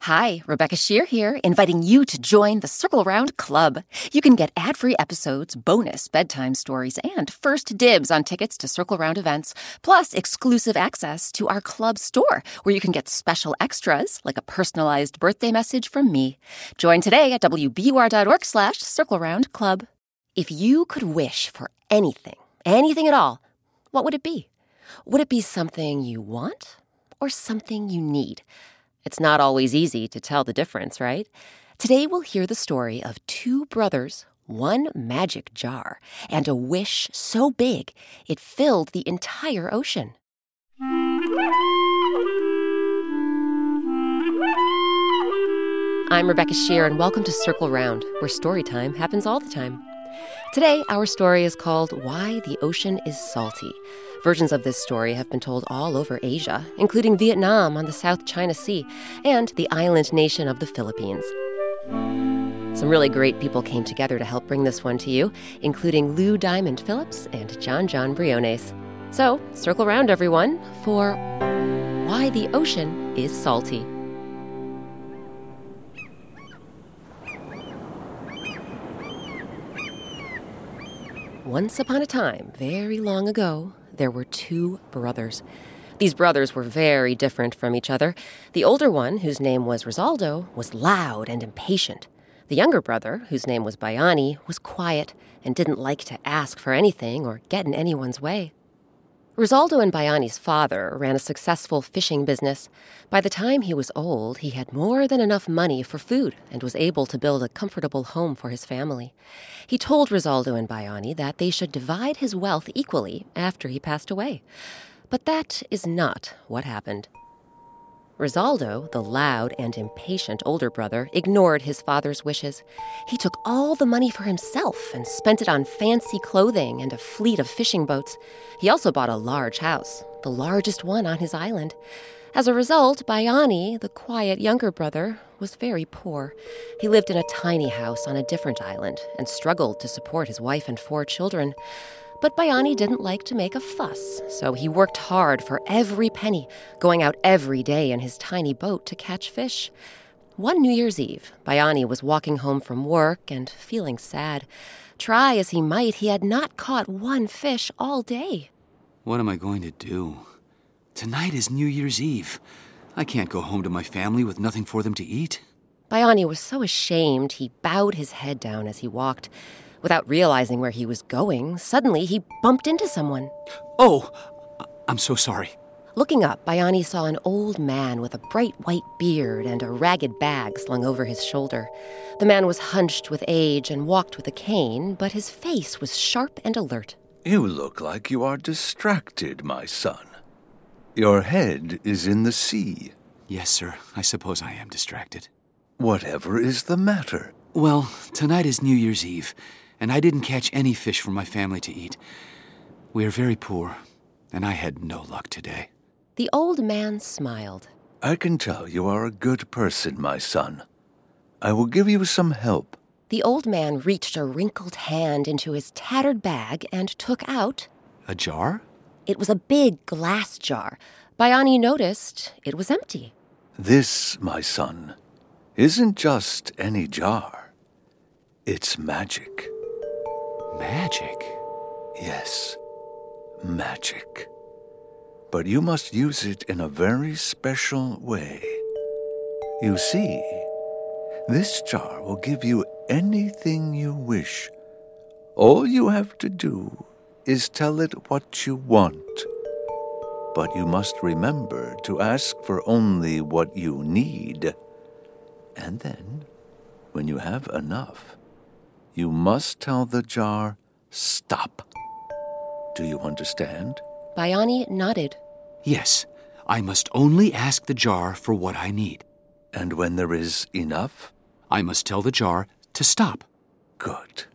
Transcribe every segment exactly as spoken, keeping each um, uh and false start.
Hi, Rebecca Shear here, inviting you to join the Circle Round Club. You can get ad-free episodes, bonus bedtime stories, and first dibs on tickets to Circle Round events, plus exclusive access to our club store, where you can get special extras, like a personalized birthday message from me. Join today at wbur.org slash Circle Round Club. If you could wish for anything, anything at all, what would it be? Would it be something you want or something you need? It's not always easy to tell the difference, right? Today we'll hear the story of two brothers, one magic jar, and a wish so big it filled the entire ocean. I'm Rebecca Shear, and welcome to Circle Round, where story time happens all the time. Today, our story is called Why the Ocean is Salty. Versions of this story have been told all over Asia, including Vietnam on the South China Sea and the island nation of the Philippines. Some really great people came together to help bring this one to you, including Lou Diamond Phillips and John John Briones. So, circle around, everyone, for Why the Ocean is Salty. Once upon a time, very long ago, there were two brothers. These brothers were very different from each other. The older one, whose name was Rosaldo, was loud and impatient. The younger brother, whose name was Bayani, was quiet and didn't like to ask for anything or get in anyone's way. Rosaldo and Bayani's father ran a successful fishing business. By the time he was old, he had more than enough money for food and was able to build a comfortable home for his family. He told Rosaldo and Bayani that they should divide his wealth equally after he passed away. But that is not what happened. Rosaldo, the loud and impatient older brother, ignored his father's wishes. He took all the money for himself and spent it on fancy clothing and a fleet of fishing boats. He also bought a large house, the largest one on his island. As a result, Bayani, the quiet younger brother, was very poor. He lived in a tiny house on a different island and struggled to support his wife and four children. But Bayani didn't like to make a fuss, so he worked hard for every penny, going out every day in his tiny boat to catch fish. One New Year's Eve, Bayani was walking home from work and feeling sad. Try as he might, he had not caught one fish all day. What am I going to do? Tonight is New Year's Eve. I can't go home to my family with nothing for them to eat. Bayani was so ashamed he bowed his head down as he walked. Without realizing where he was going, suddenly he bumped into someone. Oh, I'm so sorry. Looking up, Bayani saw an old man with a bright white beard and a ragged bag slung over his shoulder. The man was hunched with age and walked with a cane, but his face was sharp and alert. You look like you are distracted, my son. Your head is in the sea. Yes, sir. I suppose I am distracted. Whatever is the matter? Well, tonight is New Year's Eve, and I didn't catch any fish for my family to eat. We are very poor, and I had no luck today. The old man smiled. I can tell you are a good person, my son. I will give you some help. The old man reached a wrinkled hand into his tattered bag and took out... A jar? It was a big glass jar. Bayani noticed it was empty. This, my son, isn't just any jar. It's magic. Magic? Yes, magic. But you must use it in a very special way. You see, this jar will give you anything you wish. All you have to do is tell it what you want. But you must remember to ask for only what you need. And then, when you have enough, you must tell the jar, stop. Do you understand? Bayani nodded. Yes, I must only ask the jar for what I need. And when there is enough? I must tell the jar to stop. Good.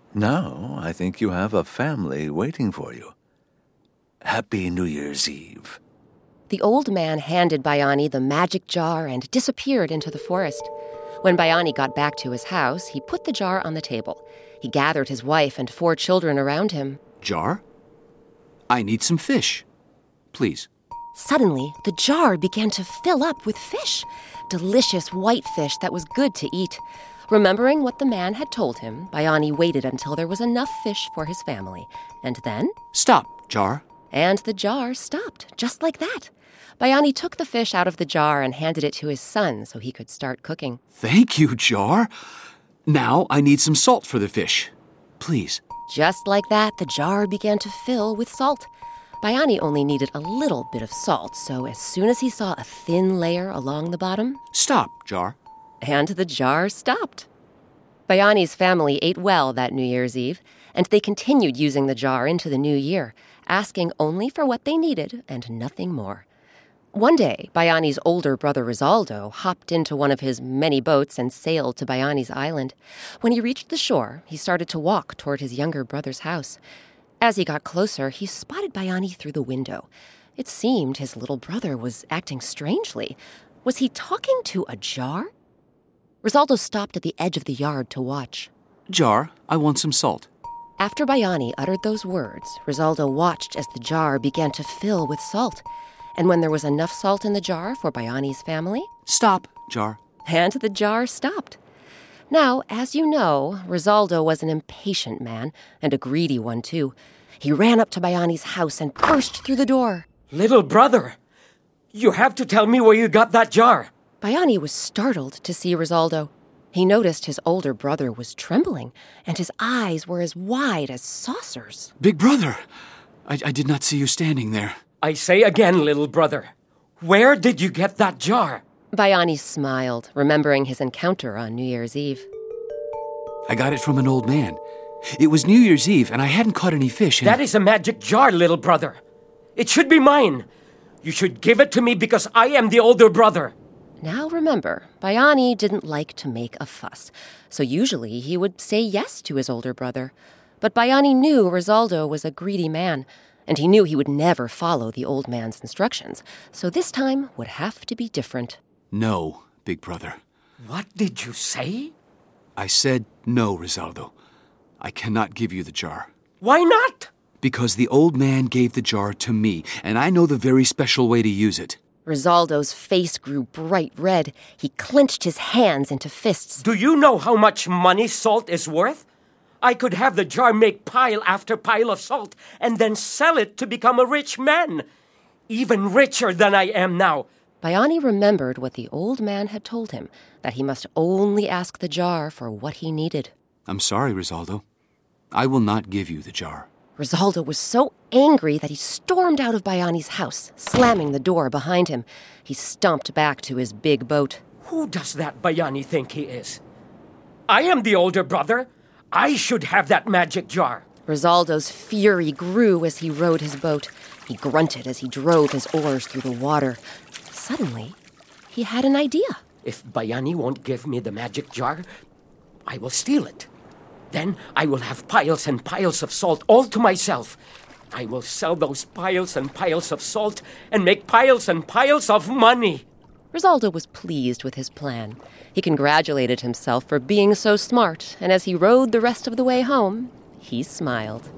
Now I think you have a family waiting for you. Happy New Year's Eve. The old man handed Bayani the magic jar and disappeared into the forest. When Bayani got back to his house, he put the jar on the table. He gathered his wife and four children around him. Jar? I need some fish. Please. Suddenly, the jar began to fill up with fish, delicious white fish that was good to eat. Remembering what the man had told him, Bayani waited until there was enough fish for his family. And then... Stop, jar. And the jar stopped, just like that. Bayani took the fish out of the jar and handed it to his son so he could start cooking. Thank you, jar. Now I need some salt for the fish. Please. Just like that, the jar began to fill with salt. Bayani only needed a little bit of salt, so as soon as he saw a thin layer along the bottom... Stop, jar. And the jar stopped. Bayani's family ate well that New Year's Eve, and they continued using the jar into the new year, asking only for what they needed and nothing more. One day, Bayani's older brother Risaldo hopped into one of his many boats and sailed to Bayani's island. When he reached the shore, he started to walk toward his younger brother's house. As he got closer, he spotted Bayani through the window. It seemed his little brother was acting strangely. Was he talking to a jar? Risaldo stopped at the edge of the yard to watch. Jar, I want some salt. After Bayani uttered those words, Risaldo watched as the jar began to fill with salt. And when there was enough salt in the jar for Bayani's family... Stop, jar. And the jar stopped. Now, as you know, Risaldo was an impatient man, and a greedy one, too. He ran up to Bayani's house and burst through the door. Little brother, you have to tell me where you got that jar. Bayani was startled to see Risaldo. He noticed his older brother was trembling, and his eyes were as wide as saucers. Big brother, I, I did not see you standing there. I say again, little brother, where did you get that jar? Bayani smiled, remembering his encounter on New Year's Eve. I got it from an old man. It was New Year's Eve, and I hadn't caught any fish. And... That is a magic jar, little brother. It should be mine. You should give it to me because I am the older brother. Now remember, Bayani didn't like to make a fuss, so usually he would say yes to his older brother. But Bayani knew Risaldo was a greedy man, and he knew he would never follow the old man's instructions, so this time would have to be different. No, big brother. What did you say? I said no, Risaldo. I cannot give you the jar. Why not? Because the old man gave the jar to me, and I know the very special way to use it. Risaldo's face grew bright red. He clenched his hands into fists. Do you know how much money salt is worth? I could have the jar make pile after pile of salt and then sell it to become a rich man. Even richer than I am now. Bayani remembered what the old man had told him, that he must only ask the jar for what he needed. I'm sorry, Risaldo. I will not give you the jar. Risaldo was so angry that he stormed out of Bayani's house, slamming the door behind him. He stomped back to his big boat. Who does that Bayani think he is? I am the older brother. I should have that magic jar. Risaldo's fury grew as he rowed his boat. He grunted as he drove his oars through the water. Suddenly, he had an idea. If Bayani won't give me the magic jar, I will steal it. Then I will have piles and piles of salt all to myself. I will sell those piles and piles of salt and make piles and piles of money. Risaldo was pleased with his plan. He congratulated himself for being so smart, and as he rowed the rest of the way home, he smiled.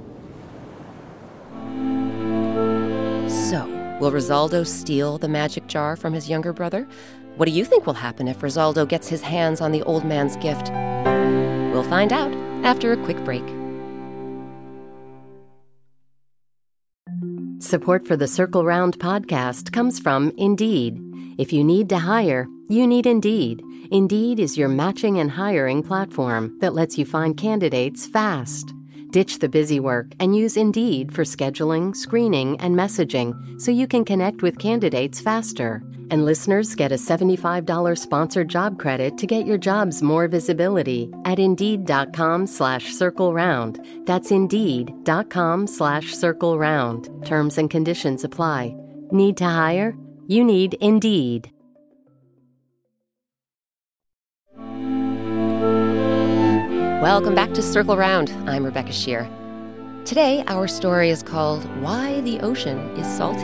So, will Risaldo steal the magic jar from his younger brother? What do you think will happen if Risaldo gets his hands on the old man's gift? We'll find out after a quick break. Support for the Circle Round podcast comes from Indeed. If you need to hire, you need Indeed. Indeed is your matching and hiring platform that lets you find candidates fast. Ditch the busy work and use Indeed for scheduling, screening, and messaging so you can connect with candidates faster. And listeners get a seventy-five dollars sponsored job credit to get your jobs more visibility at Indeed.com slash Circle Round. That's Indeed.com slash Circle Round. Terms and conditions apply. Need to hire? You need Indeed. Welcome back to Circle Round. I'm Rebecca Shear. Today, our story is called Why the Ocean is Salty.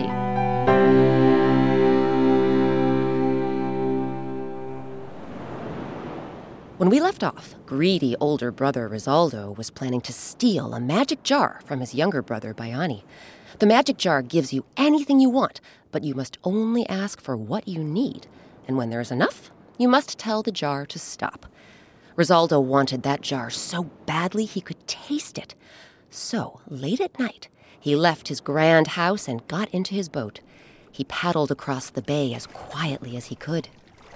When we left off, greedy older brother Risaldo was planning to steal a magic jar from his younger brother Bayani. The magic jar gives you anything you want, but you must only ask for what you need. And when there is enough, you must tell the jar to stop. Risoldo wanted that jar so badly he could taste it. So, late at night, he left his grand house and got into his boat. He paddled across the bay as quietly as he could.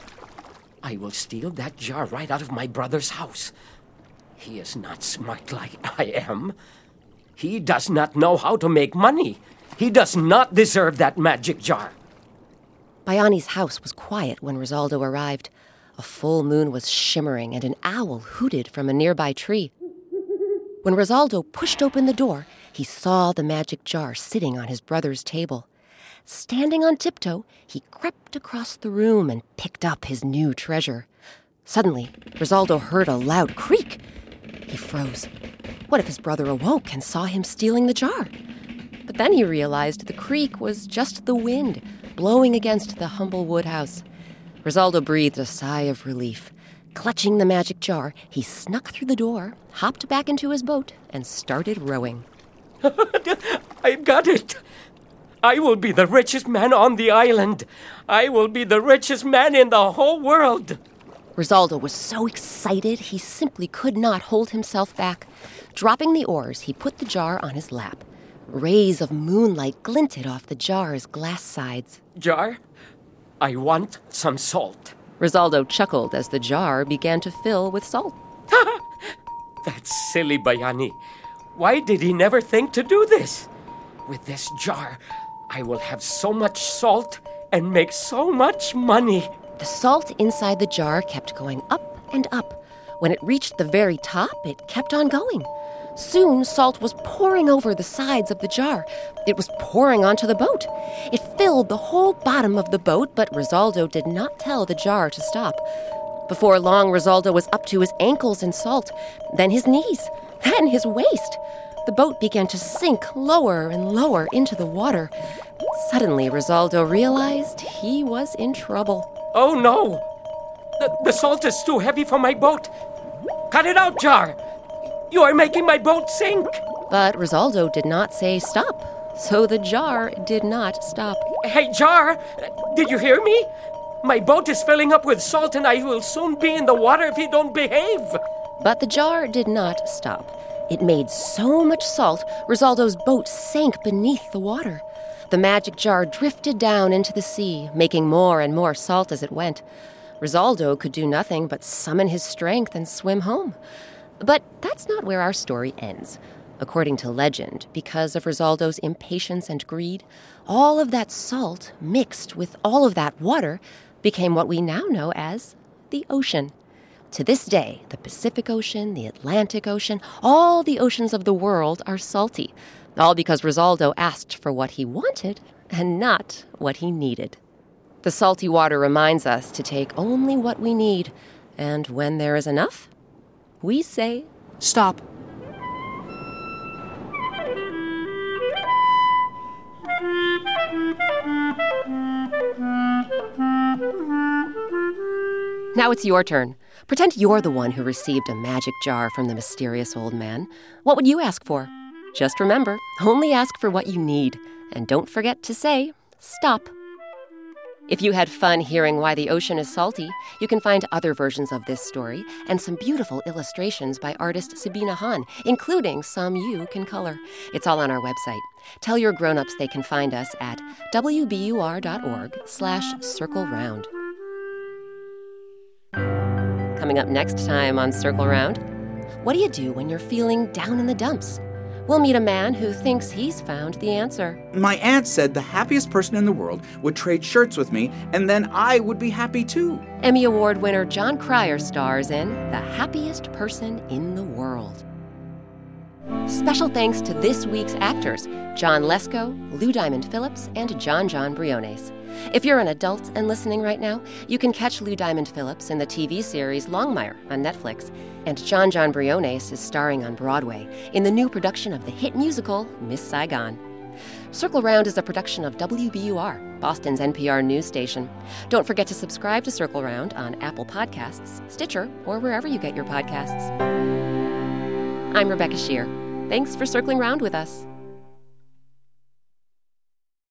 I will steal that jar right out of my brother's house. He is not smart like I am. He does not know how to make money. He does not deserve that magic jar. Baiani's house was quiet when Risoldo arrived. A full moon was shimmering and an owl hooted from a nearby tree. When Risoldo pushed open the door, he saw the magic jar sitting on his brother's table. Standing on tiptoe, he crept across the room and picked up his new treasure. Suddenly, Risoldo heard a loud creak. He froze. What if his brother awoke and saw him stealing the jar? But then he realized the creak was just the wind blowing against the humble wood house. Risoldo breathed a sigh of relief. Clutching the magic jar, he snuck through the door, hopped back into his boat, and started rowing. I've got it! I will be the richest man on the island. I will be the richest man in the whole world. Risoldo was so excited he simply could not hold himself back. Dropping the oars, he put the jar on his lap. Rays of moonlight glinted off the jar's glass sides. Jar, I want some salt. Risoldo chuckled as the jar began to fill with salt. That's silly Baiani. Why did he never think to do this? With this jar, I will have so much salt and make so much money. The salt inside the jar kept going up and up. When it reached the very top, it kept on going. Soon, salt was pouring over the sides of the jar. It was pouring onto the boat. It filled the whole bottom of the boat, but Risoldo did not tell the jar to stop. Before long, Risoldo was up to his ankles in salt, then his knees, then his waist. The boat began to sink lower and lower into the water. Suddenly, Risoldo realized he was in trouble. Oh, no! The, the salt is too heavy for my boat. Cut it out, Jar! You are making my boat sink! But Risoldo did not say stop, so the jar did not stop. Hey, Jar! Did you hear me? My boat is filling up with salt and I will soon be in the water if you don't behave. But the jar did not stop. It made so much salt, Risoldo's boat sank beneath the water. The magic jar drifted down into the sea, making more and more salt as it went. Risoldo could do nothing but summon his strength and swim home. But that's not where our story ends. According to legend, because of Risoldo's impatience and greed, all of that salt mixed with all of that water became what we now know as the ocean. To this day, the Pacific Ocean, the Atlantic Ocean, all the oceans of the world are salty, all because Risoldo asked for what he wanted and not what he needed. The salty water reminds us to take only what we need, and when there is enough, we say, Stop. Now it's your turn. Pretend you're the one who received a magic jar from the mysterious old man. What would you ask for? Just remember, only ask for what you need. And don't forget to say, stop. If you had fun hearing why the ocean is salty, you can find other versions of this story and some beautiful illustrations by artist Sabina Hahn, including some you can color. It's all on our website. Tell your grown-ups they can find us at wbur.org slash circle round. Coming up next time on Circle Round, what do you do when you're feeling down in the dumps? We'll meet a man who thinks he's found the answer. My aunt said the happiest person in the world would trade shirts with me, and then I would be happy too. Emmy Award winner John Cryer stars in The Happiest Person in the World. Special thanks to this week's actors, John Lesko, Lou Diamond Phillips, and John John Briones. If you're an adult and listening right now, you can catch Lou Diamond Phillips in the T V series Longmire on Netflix, and John John Briones is starring on Broadway in the new production of the hit musical Miss Saigon. Circle Round is a production of W B U R, Boston's N P R news station. Don't forget to subscribe to Circle Round on Apple Podcasts, Stitcher, or wherever you get your podcasts. I'm Rebecca Shear. Thanks for circling round with us.